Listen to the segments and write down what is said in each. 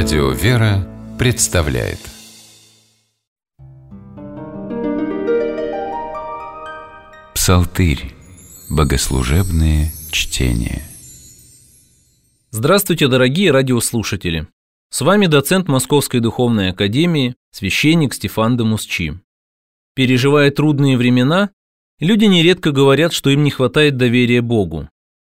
Радио «Вера» представляет Псалтырь. Богослужебные чтения. Здравствуйте, дорогие радиослушатели! С вами доцент Московской духовной академии, священник Стефан де Мусчи. Переживая трудные времена, люди нередко говорят, что им не хватает доверия Богу.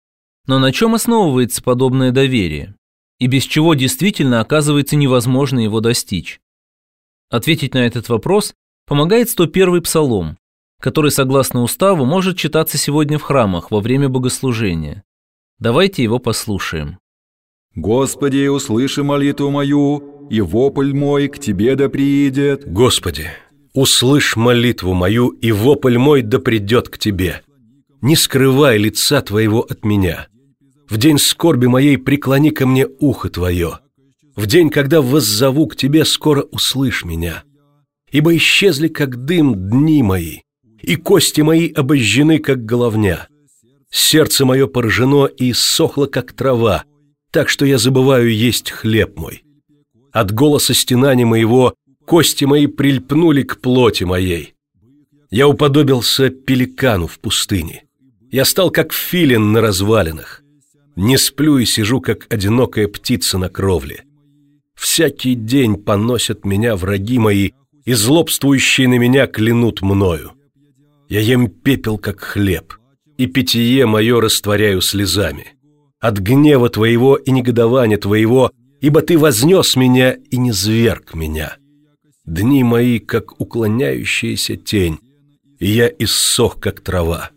Но на чем основывается подобное доверие? И без чего действительно оказывается невозможно его достичь? Ответить на этот вопрос помогает 101-й псалом, который, согласно уставу, может читаться сегодня в храмах во время богослужения. Давайте его послушаем. «Господи, услыши молитву мою, и вопль мой к Тебе да приидет». Господи, услышь молитву мою, и вопль мой да придет к Тебе. Не скрывай лица Твоего от меня. В день скорби моей преклони ко мне ухо Твое. В день, когда воззову к Тебе, скоро услышь меня. Ибо исчезли, как дым, дни мои, и кости мои обожжены, как головня. Сердце мое поражено и иссохло, как трава, так что я забываю есть хлеб мой. От голоса стенания моего кости мои прильпнули к плоти моей. Я уподобился пеликану в пустыне. Я стал, как филин на развалинах. Не сплю и сижу, как одинокая птица на кровле. Всякий день поносят меня враги мои, и злобствующие на меня клянут мною. Я ем пепел, как хлеб, и питье мое растворяю слезами. От гнева Твоего и негодования Твоего, ибо Ты вознес меня и низвергг меня. Дни мои, как уклоняющаяся тень, и я иссох, как трава.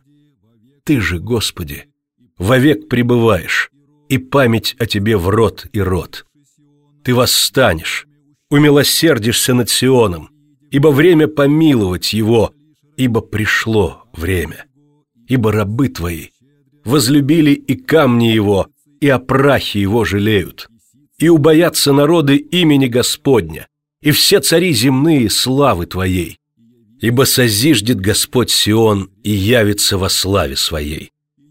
Ты же, Господи, вовек пребываешь, и память о Тебе в род и род. Ты восстанешь, умилосердишься над Сионом, ибо время помиловать его, ибо пришло время. Ибо рабы Твои возлюбили и камни его, и о прахе его жалеют. И убоятся народы имени Господня, и все цари земные славы Твоей. Ибо созиждет Господь Сион и явится во славе Своей.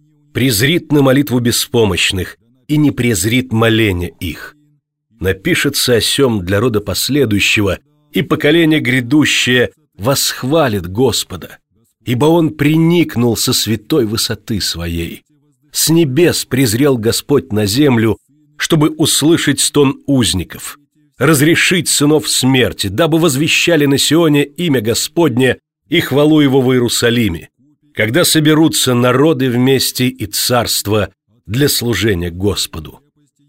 Презрит на молитву беспомощных и не презрит моления их. Напишется о сем для рода последующего, и поколение грядущее восхвалит Господа, ибо Он приникнул со святой высоты Своей. С небес презрел Господь на землю, чтобы услышать стон узников, разрешить сынов смерти, дабы возвещали на Сионе имя Господне и хвалу Его в Иерусалиме, когда соберутся народы вместе и царства для служения Господу.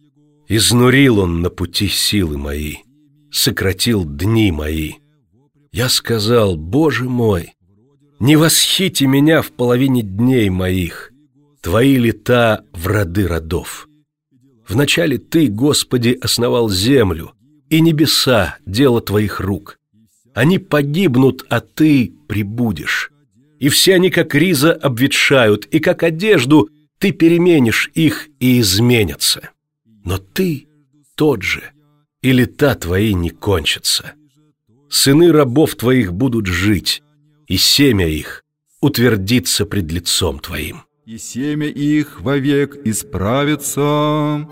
Изнурил Он на пути силы мои, сократил дни мои. Я сказал: Боже мой, не восхити меня в половине дней моих, Твои лета в роды родов. Вначале Ты, Господи, основал землю, и небеса – дело Твоих рук. Они погибнут, а Ты пребудешь. И все они, как риза, обветшают, и как одежду Ты переменишь их и изменятся. Но Ты тот же, и лета Твои не кончатся. Сыны рабов Твоих будут жить, и семя их утвердится пред лицом Твоим. И семя их вовек исправится.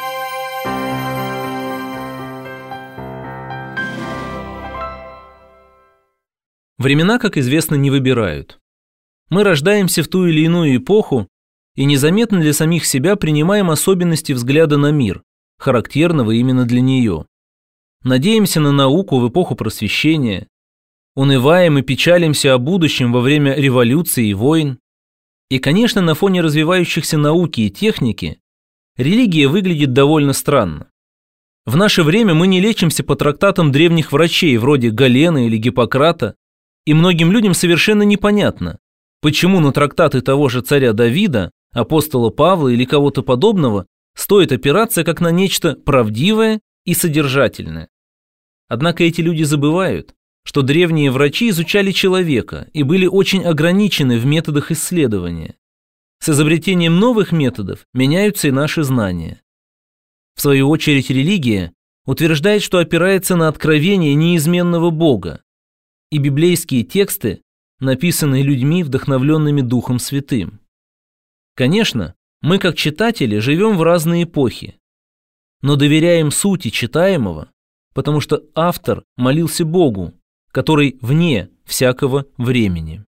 Времена, как известно, не выбирают. Мы рождаемся в ту или иную эпоху и незаметно для самих себя принимаем особенности взгляда на мир, характерного именно для нее. Надеемся на науку в эпоху просвещения, унываем и печалимся о будущем во время революции и войн. И, конечно, на фоне развивающихся науки и техники религия выглядит довольно странно. В наше время мы не лечимся по трактатам древних врачей, вроде Галена или Гиппократа, и многим людям совершенно непонятно, почему на трактаты того же царя Давида, апостола Павла или кого-то подобного стоит опираться как на нечто правдивое и содержательное. Однако эти люди забывают, что древние врачи изучали человека и были очень ограничены в методах исследования. С изобретением новых методов меняются и наши знания. В свою очередь, религия утверждает, что опирается на откровение неизменного Бога, и библейские тексты написаны людьми, вдохновленными Духом Святым. Конечно, мы, как читатели, живем в разные эпохи. но доверяем сути читаемого, потому что автор молился Богу, который вне всякого времени.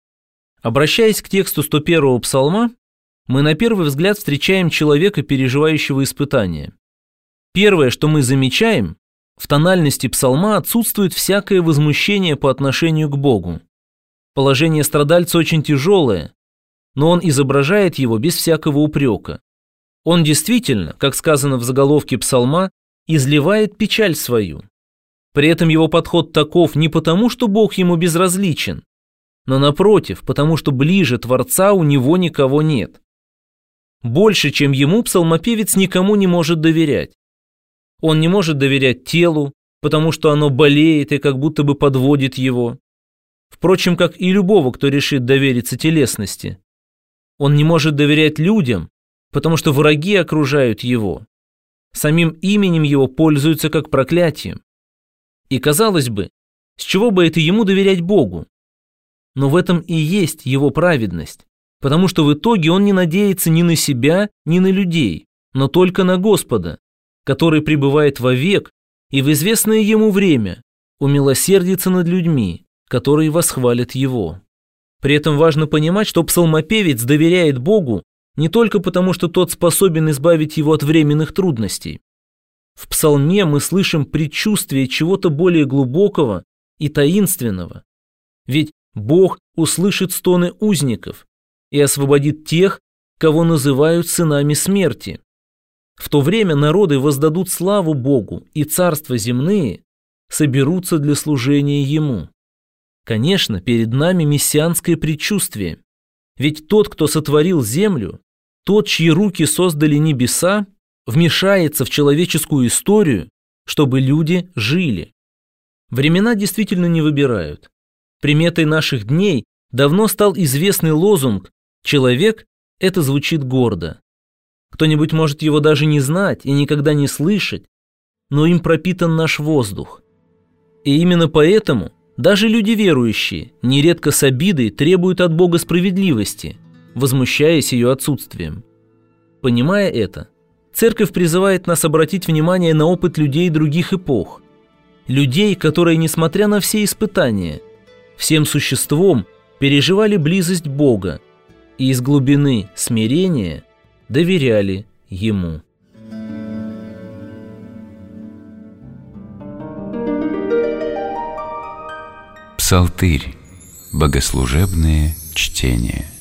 Обращаясь к тексту 101-го псалма, мы на первый взгляд встречаем человека, переживающего испытания. Первое, что мы замечаем, в тональности псалма отсутствует всякое возмущение по отношению к Богу. Положение страдальца очень тяжелое, но он изображает его без всякого упрека. Он действительно, как сказано в заголовке псалма, изливает печаль свою. При этом его подход таков не потому, что Бог ему безразличен, но напротив, потому что ближе Творца у него никого нет. Больше, чем ему, псалмопевец никому не может доверять. Он не может доверять телу, потому что оно болеет и как будто бы подводит его. Впрочем, как и любого, кто решит довериться телесности. Он не может доверять людям, потому что враги окружают его. Самим именем его пользуются как проклятием. И казалось бы, с чего бы это ему доверять Богу? Но в этом и есть его праведность, потому что в итоге он не надеется ни на себя, ни на людей, но только на Господа, который пребывает вовек и в известное ему время умилосердится над людьми, которые восхвалят его. При этом важно понимать, что псалмопевец доверяет Богу не только потому, что тот способен избавить его от временных трудностей. В псалме мы слышим предчувствие чего-то более глубокого и таинственного. Ведь Бог услышит стоны узников и освободит тех, кого называют сынами смерти. В то время народы воздадут славу Богу, и царства земные соберутся для служения Ему. Конечно, перед нами мессианское предчувствие. Ведь тот, кто сотворил землю, тот, чьи руки создали небеса, вмешается в человеческую историю, чтобы люди жили. Времена действительно не выбирают. Приметой наших дней давно стал известный лозунг «Человек» — это звучит гордо. Кто-нибудь может его даже не знать и никогда не слышать, но им пропитан наш воздух. И именно поэтому даже люди верующие нередко с обидой требуют от Бога справедливости, возмущаясь ее отсутствием. Понимая это, Церковь призывает нас обратить внимание на опыт людей других эпох. Людей, которые, несмотря на все испытания, всем существом переживали близость Бога и из глубины смирения доверяли Ему. Псалтырь. Богослужебные чтения.